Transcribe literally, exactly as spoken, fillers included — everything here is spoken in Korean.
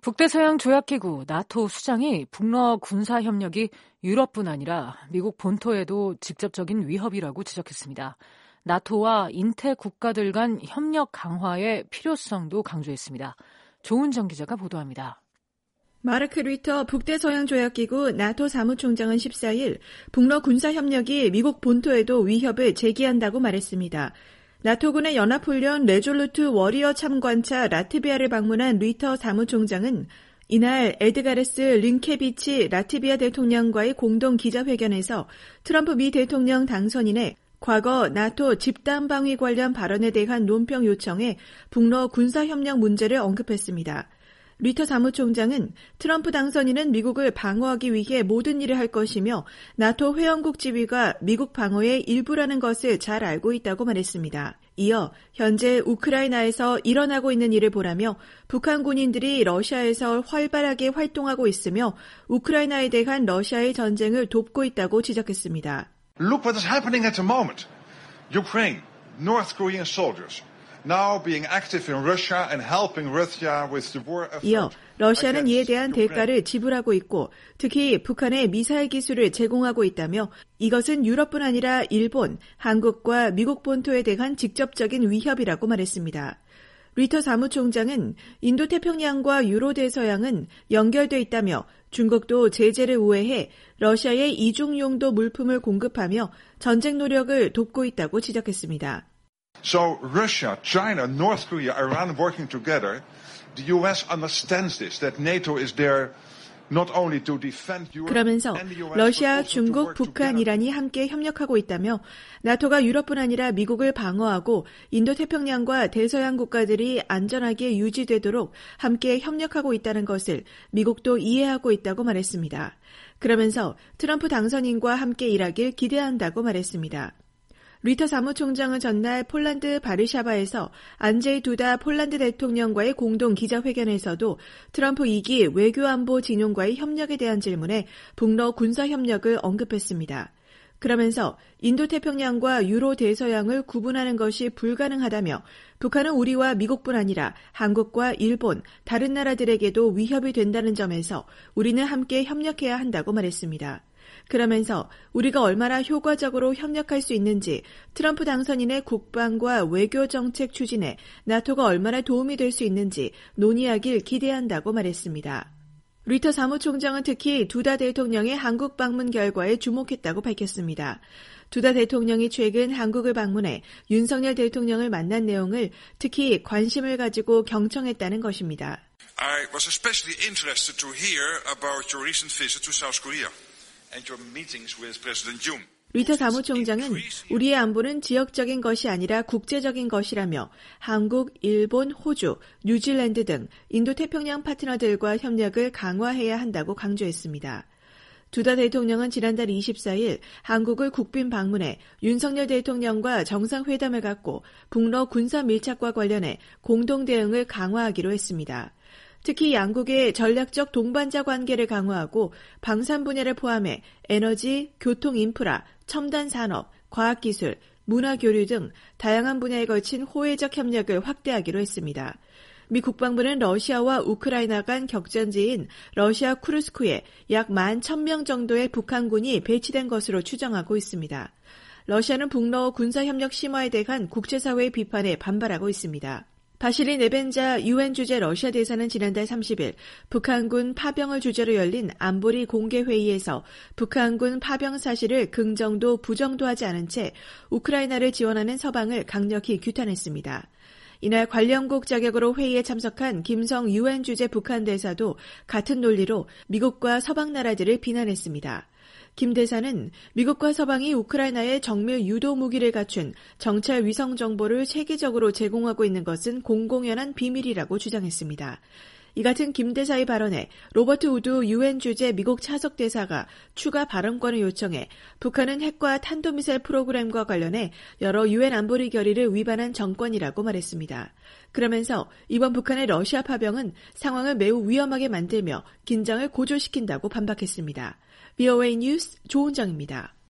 북대서양 조약기구 나토 수장이 북러 군사 협력이 유럽뿐 아니라 미국 본토에도 직접적인 위협이라고 지적했습니다. 나토와 인태 국가들 간 협력 강화의 필요성도 강조했습니다. 조은정 기자가 보도합니다. 마르크 리터 북대서양조약기구 나토 사무총장은 십사일 북러 군사협력이 미국 본토에도 위협을 제기한다고 말했습니다. 나토군의 연합훈련 레졸루트 워리어 참관차 라트비아를 방문한 리터 사무총장은 이날 에드가레스 링케비치 라트비아 대통령과의 공동 기자회견에서 트럼프 미 대통령 당선인의 과거 나토 집단방위 관련 발언에 대한 논평 요청에 북러 군사협력 문제를 언급했습니다. 리터 사무총장은 트럼프 당선인은 미국을 방어하기 위해 모든 일을 할 것이며 나토 회원국 지위가 미국 방어의 일부라는 것을 잘 알고 있다고 말했습니다. 이어 현재 우크라이나에서 일어나고 있는 일을 보라며 북한 군인들이 러시아에서 활발하게 활동하고 있으며 우크라이나에 대한 러시아의 전쟁을 돕고 있다고 지적했습니다. Look what is happening at the moment. Ukraine, North Korean soldiers. Now being active in Russia and helping Russia with the war effort. 이어 러시아는 이에 대한 대가를 지불하고 있고 특히 북한에 미사일 기술을 제공하고 있다며 이것은 유럽뿐 아니라 일본, 한국과 미국 본토에 대한 직접적인 위협이라고 말했습니다. 리터 사무총장은 인도태평양과 유로대서양은 연결돼 있다며 중국도 제재를 우회해 러시아에 이중용도 물품을 공급하며 전쟁 노력을 돕고 있다고 지적했습니다. So Russia, China, North Korea, Iran working together, the U S understands this, that NATO is there not only to defend Europe. 그러면서 러시아, 중국, 북한, 이란이 함께 협력하고 있다며 나토가 유럽뿐 아니라 미국을 방어하고 인도태평양과 대서양 국가들이 안전하게 유지되도록 함께 협력하고 있다는 것을 미국도 이해하고 있다고 말했습니다. 그러면서 트럼프 당선인과 함께 일하길 기대한다고 말했습니다. 리터 사무총장은 전날 폴란드 바르샤바에서 안제이 두다 폴란드 대통령과의 공동 기자회견에서도 트럼프 이 기 외교안보 진용과의 협력에 대한 질문에 북러 군사협력을 언급했습니다. 그러면서 인도태평양과 유로 대서양을 구분하는 것이 불가능하다며 북한은 우리와 미국뿐 아니라 한국과 일본, 다른 나라들에게도 위협이 된다는 점에서 우리는 함께 협력해야 한다고 말했습니다. 그러면서 우리가 얼마나 효과적으로 협력할 수 있는지 트럼프 당선인의 국방과 외교 정책 추진에 나토가 얼마나 도움이 될 수 있는지 논의하길 기대한다고 말했습니다. 리터 사무총장은 특히 두다 대통령의 한국 방문 결과에 주목했다고 밝혔습니다. 두다 대통령이 최근 한국을 방문해 윤석열 대통령을 만난 내용을 특히 관심을 가지고 경청했다는 것입니다. I was especially interested to hear about your recent visit to South Korea. And your meetings with President Yoon. 리터 사무총장은 우리의 안보는 지역적인 것이 아니라 국제적인 것이라며 한국, 일본, 호주, 뉴질랜드 등 인도태평양 파트너들과 협력을 강화해야 한다고 강조했습니다. 두다 대통령은 지난달 이십사일 한국을 국빈 방문해 윤석열 대통령과 정상회담을 갖고 북러 군사 밀착과 관련해 공동 대응을 강화하기로 했습니다. 특히 양국의 전략적 동반자 관계를 강화하고 방산 분야를 포함해 에너지, 교통 인프라, 첨단 산업, 과학기술, 문화교류 등 다양한 분야에 걸친 호혜적 협력을 확대하기로 했습니다. 미 국방부는 러시아와 우크라이나 간 격전지인 러시아 쿠르스크에 약 만 천 명 정도의 북한군이 배치된 것으로 추정하고 있습니다. 러시아는 북러 군사협력 심화에 대한 국제사회의 비판에 반발하고 있습니다. 바실리 네벤자 유엔 주재 러시아 대사는 지난달 삼십일 북한군 파병을 주제로 열린 안보리 공개회의에서 북한군 파병 사실을 긍정도 부정도 하지 않은 채 우크라이나를 지원하는 서방을 강력히 규탄했습니다. 이날 관련국 자격으로 회의에 참석한 김성 유엔 주재 북한 대사도 같은 논리로 미국과 서방 나라들을 비난했습니다. 김 대사는 미국과 서방이 우크라이나에 정밀 유도 무기를 갖춘 정찰 위성 정보를 세계적으로 제공하고 있는 것은 공공연한 비밀이라고 주장했습니다. 이 같은 김 대사의 발언에 로버트 우드 유엔 주재 미국 차석 대사가 추가 발언권을 요청해 북한은 핵과 탄도미사일 프로그램과 관련해 여러 유엔 안보리 결의를 위반한 정권이라고 말했습니다. 그러면서 이번 북한의 러시아 파병은 상황을 매우 위험하게 만들며 긴장을 고조시킨다고 반박했습니다. 브이오에이 뉴스 조은정입니다.